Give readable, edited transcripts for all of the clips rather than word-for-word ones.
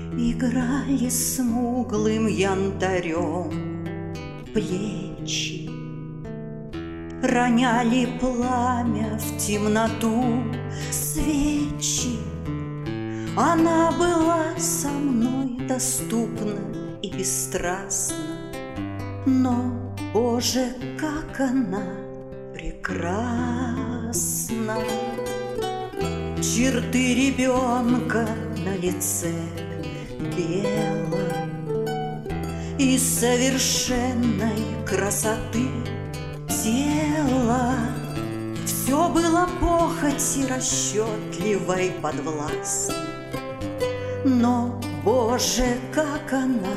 Играли смуглым янтарем плечи, роняли пламя в темноту свечи. Она была со мной доступна и бесстрастна, но, Боже, как она прекрасна! Черты ребенка на лице белом и совершенной красоты тела. Все было похоти расчетливой подвластной, но, Боже, как она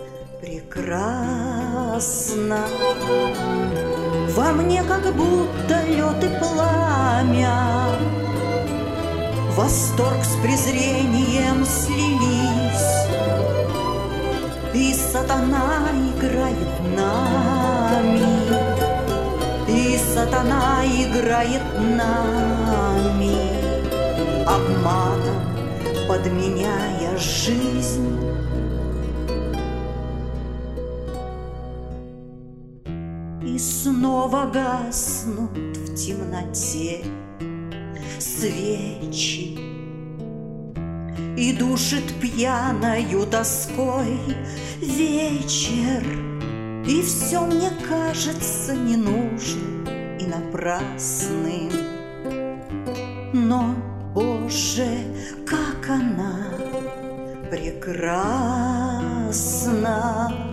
прекрасна! Во мне как будто лед и пламя, восторг с презрением слились, и сатана играет нами, и сатана играет нами, обманом подменяя жизнь. И снова гаснут в темноте свечи, и душит пьяною тоской вечер, и все мне кажется ненужным и напрасным, но, Боже, как она прекрасна!